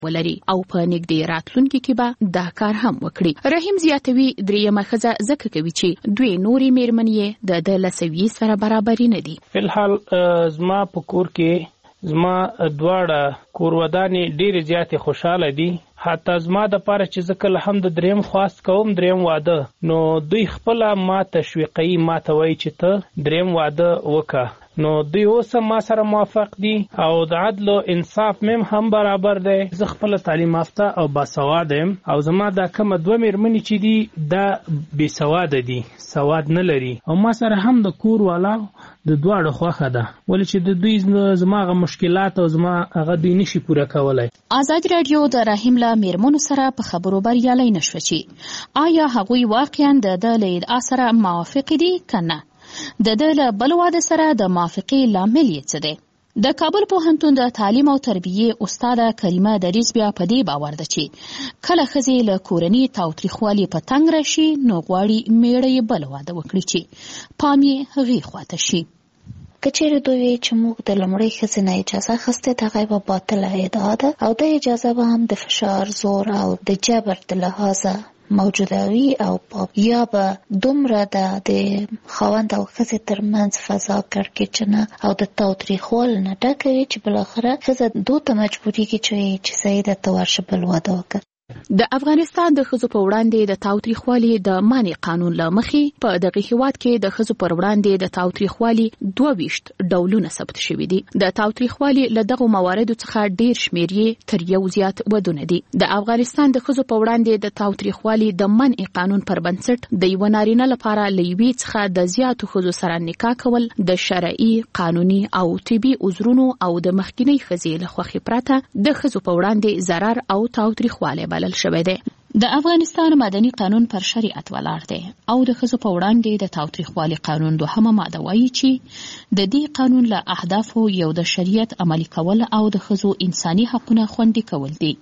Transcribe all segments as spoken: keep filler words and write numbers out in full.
ولري او په نږدې راتلونکي کې به دا کار هم وکړي. رحیم زیاتوي درېیمه ښځه ځکه کوي چې دوی نورې میرمنې د د لسوي سره برابري نه دي. فی الحال زما په کور کې زما دواړه کورودانې ډېرې زیاتې خوشحاله دي. حتی زما د پاره چې زه کله هم د دریم خواست کوم دریم واده نو دوی خپله ما تشویقوي، ما ته وایي چې ته دریم واده وکړه. نو دوی اوس ما سره موافق دي او د عدل او انصاف مم هم برابر دی. زه خپله تعلیم یافته او باسواده یم او زما دا کومه دوه میرمنې چې دي دا بې سواده دي، سواد نه لري او ما سره هم د کور والا د دواړو خوښه ده، ولې چې د دوی زما هغه مشکلات او زما هغه دوی نشي پوره کولی. ازادي راډیو د رحیم له میرمنو سره په خبرو بریالی نشوه چې آیا هغوی واقعا د ده له ادعا سره موافق دي که نه. د ده له بل واده سره د موافقې لامل یې څه دی؟ د کابل پوهنتون د تعلیم او تربیې استاده کریمه دریځ بیا په دې باور ده چې کله ښځې له کورني تاوتریخوالي په تنګ راشي نو غواړي میړه یې بل واده وکړي چې پام یې هغې خواته شي. که چیرې دوی وي چې موږ د لومړۍ ښځې نه اجازه اخیستې د هغې به باطله ادعا ده او د اجازه به هم د فشار، زور او د جبر د لحاظه موجوده وي او یا به دومره د خاوند او ښځې ترمنځ فضا کړکېچنه او د تاوتریخوالي نه ډکه وي چې بالاخره ښځه دو ته مجبورېږي چې صحیح ده ته ورشه بل واده وکړه. د افغانستان د ښځو په وړاندې د تاوتریخوالي د منع قانون له مخې په دغه هیواد کې د ښځو پر وړاندې د تاوتریخوالي دوه ویشت ډولونه ثبت شوي دي. د تاوتریخوالي له دغو مواردو څخه ډیر شمیر یې تر یو زیات ودونه دي. د افغانستان د ښځو په وړاندې د تاوتریخوالي د منع قانون پر بنسټ د یو نارینه لپاره له یوې څخه د زیاتو ښځو سره نکاح کول د شرعي، قانوني او طبي عذرونو او د مخکینی ښځې له خوښې پرته د ښځو په وړاندې ضرر او تاوتریخوالی بلل شوی دی. د افغانستان مدني قانون پر شریعت ولاړ دی او د ښځو په وړاندې د تاوتریخوالي قانون دوهمه ماده وایي چې د دې قانون له اهدافو یو د شریعت عملي کول او د ښځو انساني حقونه خوندي کول دي.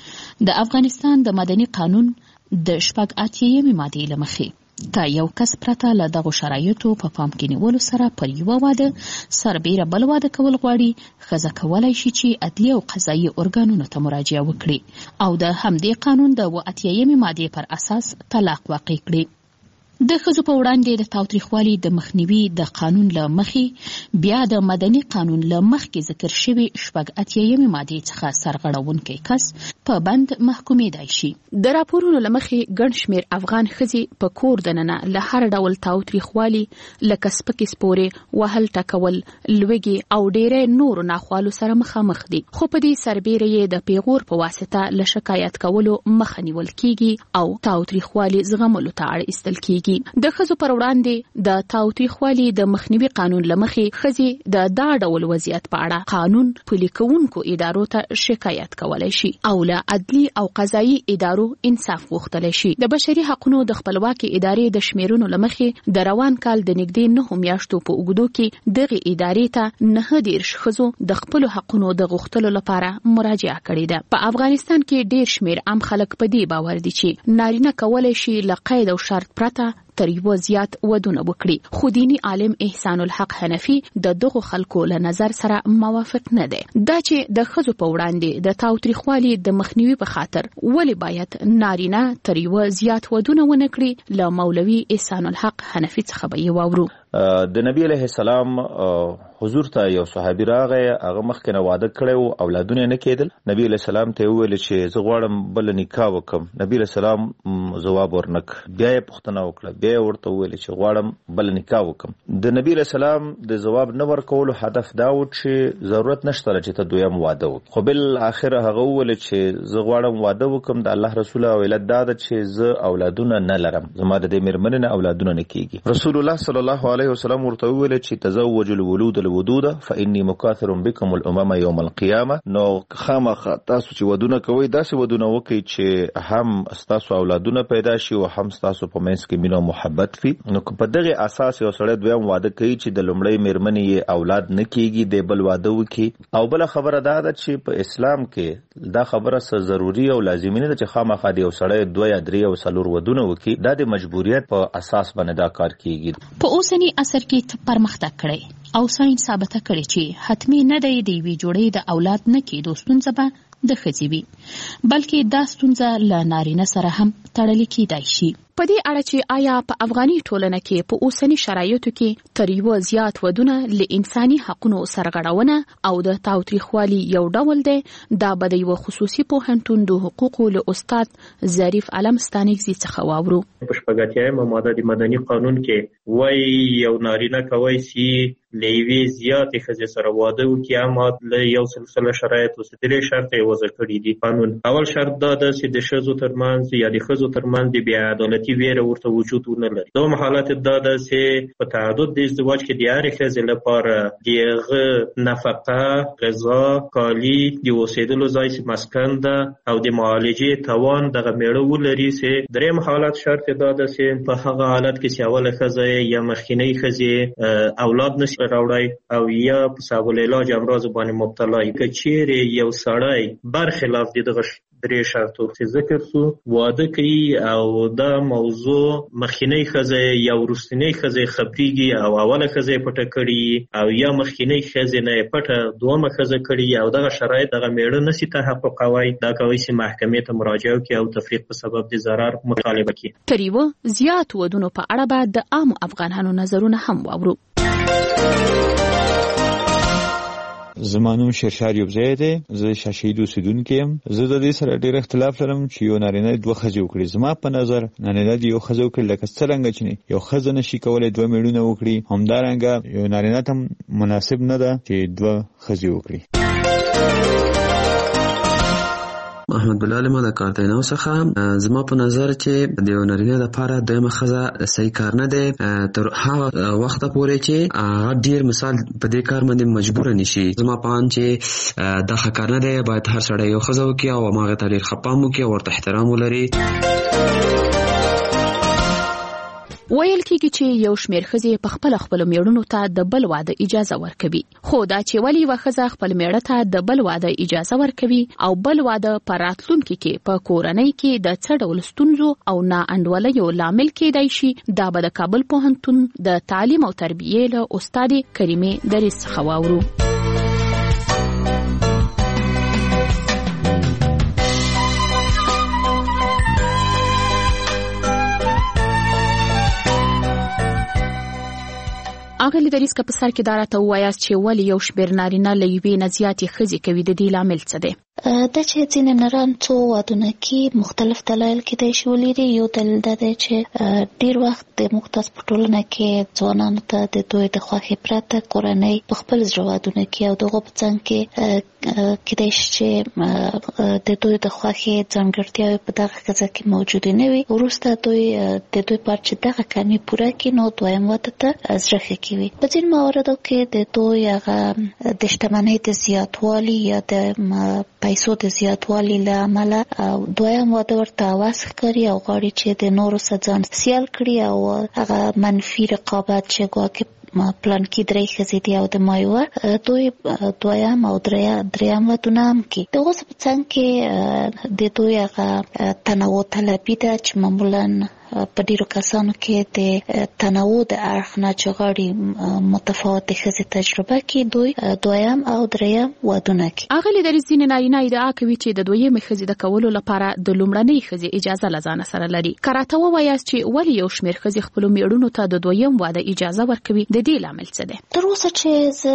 د افغانستان د مدني قانون د شپږ اتیایمې مادې له مخې که یو کس پرته له دغو شرایطو په پام کې نیولو سره پر یوه واده سربیره بل واده کول غواړي، ښځه کولی شي چې عدلي او قضایي ارګانونو ته مراجعه وکړي او د همدې قانون د اووه اتیایمې مادې پر اساس طلاق واقع کړي. د ښځو په وړاندې د تاوتریخوالي د مخنیوي د قانون له مخې بیا د مدني قانون له مخکې ذکر شوي شپږ اتیایمې مادې څخه سرغړونکی کس په بند محکومېدای شي. د راپورونو له مخې ګڼ شمېر افغان ښځې په کور دننه له هر ډول تاوتریخوالي لکه سپکې سپورې، وهل ټکول، لوږې او ډېری نورو ناخوالو سره مخامخ دي. خو په دې سربیره یې د پیغور په واسطه له شکایت کولو مخه نیول کیږي او تاوتریخوالي زغملو ته اړ ایستل کیږي. د ښځو پر وړاندې د تاوتریخوالي د مخنیوي قانون له مخې ښځې د دا ډول وضعیت په اړه قانون پلي کوونکو ادارو ته شکایت کولی شي او له عدلي او قضایي ادارو انصاف غوښتلی شي. د بشري حقونو د خپلواکې ادارې د شمیرونو له مخې د روان کال د نږدې نهو میاشتو په اوږدو کې دغې ادارې ته نهه دېرش ښځو د خپلو حقونو د غوښتلو لپاره مراجعه کړې ده. په افغانستان کې ډېر شمېر عام خلک په دې باور دي چې نارینه کولی شي له قید او شرط پرته تر یو زیات ودونه وکړي، خو دینی عالم احسان الحق حنفي د دغو خلکو له نظر سره موافق نه دی. دا چې د ښځو په وړاندې د تاوتریخوالي د مخنیوي په خاطر ولې باید نارینه تر یو زیات ودونه ونه کړي، له مولوي احسان الحق حنفي څخه به یې واورو. د نبی علیه السلام حضور ته یو صحابي راغی، هغه مخکې نه واده کړی و، اولادونه نه کېدل. نبی علیه السلام ته یې وویل چې زه غواړم بله نکاح وکړم. نبی علیه السلام ځواب ورنک، بیا یې پوښتنه وکړه، بیا یې ورته وویل چې غواړم بله نکاح وکړم. د نبی علیه السلام د ځواب نه ورکولو هدف دا و چې ضرورت نشته چې ته دویم واده وکړې، خو بالاخره هغه وویل چې زه غواړم واده وکړم، د الله رسول او علت دا ده چې زه اولادونه نه لرم، زما د دې مېرمنې نه اولادونه نه کېږي. رسول الله صلی الله علیه وسلم ورته وویل چې تزوج الولود الودود فإني مکاثر بكم الامم یوم القیامه. نو خامخا تاسو چې ودونه کوئ داسې ودونه وکئ چې هم ستاسو اولادونه پیدا شي او هم ستاسو په منځ کې مینه او محبت وي. نو په دغه اساس یو سړی دویم واده کوي چې د لومړۍ مېرمنې یې اولاد نه کېږي، دی بل واده وکړي. او بله خبره دا ده چې په اسلام کې دا خبره څه ضروري او لازمي نه ده چې خامخا د یو سړی دوه یا درې او څلور ودونه وکړي، دا د مجبوریت په اساس باندې دا کار کېږي. په اوسني عصر کې پرمختګ کړی او ساينس ثابته کړي چې حتمي نه دی د یوې جوړې د اولاد نه کېدو ستونزه به د ښځې وي. بلکې دا ستونزه له نارینه سره هم تړلې کیدای شي. په دې اړه چې آیا په افغاني ټولنه کې په اوسني شرایطو کې تر یو زیات ودونه له انساني حقوقو سرغړونه او د تاوتریخوالي یو ډول دی، دا به د یو خصوصي پوهنتون د حقوقو له استاد ظریف علم ستانکزي څخه واورو. په شپږاتیایم ماده د مدني قانون کې وایي یو نارینه کوي چې له یوې زیاتې ښځې سره واده وکړي، اما له یو سلسله شرایطو څخه درې شرطه یې وضع کړي دي قانون. اول شرط دا ده چې د ښځو ترمنځ یا د ښځو ترمنځ د بې عدالتي ویره ورته وجود ونه لري. دوم حالت دا ده چې په تعدد د ازدواج کې د هرې ښځې لپاره د هغه نفقه، غذا، کالي، د اوسېدلو ځای چې مسکن ده او د معالجې توان دغه میړه ولري. چې دریم حالت شرط دا ده چې په هغه حالت کې چې اوله ښځه یا مخکینۍ ښځې اولاد نشي راوړی او یا په سبب العلاج امراض باندې مبتلا وي، که چیرې یو سړی برخلاف د دغه درې شرطو چې ذکر سو واده کوي او دا موضوع مخکینۍ ښځه یا وروستنۍ ښځه خبرېږي او اوله ښځه پټه کړي او یا مخکینۍ ښځې نه پټه دومه ښځه کړي او دغه شرایط دغه میړه نشي تحققوي، دا کوي چې محکمې ته مراجعه وکړي او تفریق په سبب د ضرر مطالبه کړي. تر یو زیات ودونو په اړه به د عام افغانانو نظرونه هم واورو. زمانوم شیرشار یوبزی دی، زه شاشهید اوسیدونکی یم. زه د دې سره ډېر اختلاف لرم چې یو نارینه دوه ښځې وکړي. زما په نظر نارینه د یو ښځه وکړي لکه څرنګه چې یو ښځه نشي کولی دوه میړونه وکړي، همدارنګه یو نارینه ته مناسب نه ده چې دوه ښځې وکړي. احمد بلال ما د کارتینو څخه زما په نظر چې د یو نارینه لپاره دویمه ښځه صحیح کار نه دی تر هغه وخته پورې چې هغه ډیر مثال په دې کار باندې مجبور نشي. زما په اند چې دا ښه کار نه دی، باید هر سړی یو ښځه وکړي او هغه ته ډېر ښه پام وکړي او ورته احترام ولري. ویل کېږي چې یو شمېر ښځې په خپل خپل میړونو ته د بل واده اجازه ورکوي، خو دا چې ولې یوه ښځه خپل میړه ته د بل واده اجازه ورکوي او بل واده په راتلونکي کې په کورنۍ کې د څه ډول ستونزو او نا انډولیو لامل کېدای شي، دا به د کابل پوهنتون د تعلیم او تربیې له استاد کریمې دریس څخه واورو. اغلی دریس که په سر کې دا راته ووایاست چې ولې یو شمېر نارینه له یوې نه زیاتې ښځې کوي، د دې لامل څه دی؟ دا چې ځینې نران څو وادونه کې مختلف دلایل کېدای شي ولري. یو دلیل دا دی چې ډېر وخت د موږ تاسو په ټولنه کې ځوانانو ته د دوی د خوښې پرته کورنۍ په خپل زړه وادونه کوي او دغه په څنګ کې کېدای شي چې د دوی د خوښې ځانګړتیاوې په دغه ښځه کې موجودې نه وي. وروسته دوی د دوی پر چې دغه کمې پوره کړي نو دویم واده ته زړه ښه کوي. په ځینو مواردو کې د دوی هغه د شتمنۍ د زیاتوالي یا د پیسو د زیاتوالي له امله دویم واده ورته هوس ښکاري او غواړي چې د نورو سره ځان سیال کړي او هغه منفي رقابت چې ګواکې پلان کې درې ښځې دي او د ما یوه دوی دویم او دریم ودونه هم کوي. د اوس په څنګ کې د دوی هغه تنوع طلبي ده چې معمولا په ډیرو کسانو کې د تنوع د اړخ نه چې غواړي متفاوتې ښځې تجربه کړي دوی دویم او دریم ودونه کوي. اغلی دریس ځینې نارینه ادعا کوي چې د دویمې ښځې د کولو لپاره د لومړنۍ ښځې اجازه له ځانه سره لري. که راته ووایاست چې ولې یو شمېر ښځې خپلو میړونو ته د دویم واده اجازه ورکوي، د دې لامل څه دی؟ تر اوسه چې زه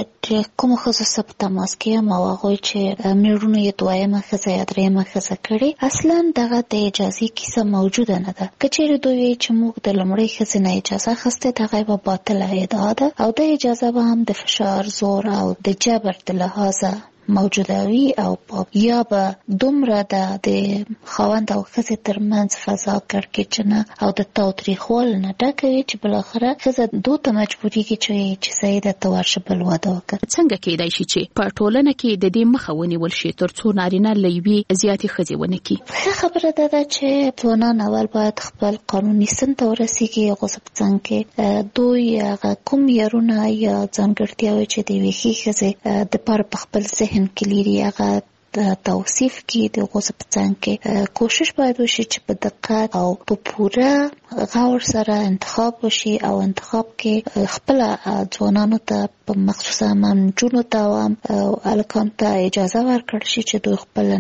د کومو ښځو سره په تماس کې یم او هغوی چې میړونو یې دویمه ښځه یا دریمه ښځه کړې، اصلا دغه د اجازې کیسه موجوده نه ده. که چیرې دوی وایي چې موږ د لومړۍ ښځې نه اجازه اخیستې، دغه یوه باطله ادعا ده او د اجازه به هم د فشار، زور او د جبر د لحاظه موجوده وي او یا به دومره د خاوند او ښځې ترمنځ فضا کړکېچنه او د تاوتریخوالي نه ډکه وي چې بالاخره ښځه دوی ته مجبورېږي چې چې صحیح ده ته ورشه بل واده وکړه. څنګه کېدای شي چې په ټولنه کې د دې مخه ونیول شي تر څو نارینه له یوې زیاتې ښځې ونه کړي؟ ښه خبره دا ده چې ځوانان اول باید خپل قانوني سن ته ورسېږي. هغو څه په څنګ کې دوی هغه کوم معیارونه یا ځانګړتیاوې چې د یوې ښې ښځې دپاره په خپل ذهن کې لري هغه توصیف کې د هغو څه په څنګ کې کوشش باید وشي چې په دقت او په پوره غور سره انتخاب وشي او انتخاب کې خپل ځوانانو ته په مخصوصا نجونو ته او هلکانو ته اجازه ورکړل شي چې دوی خپل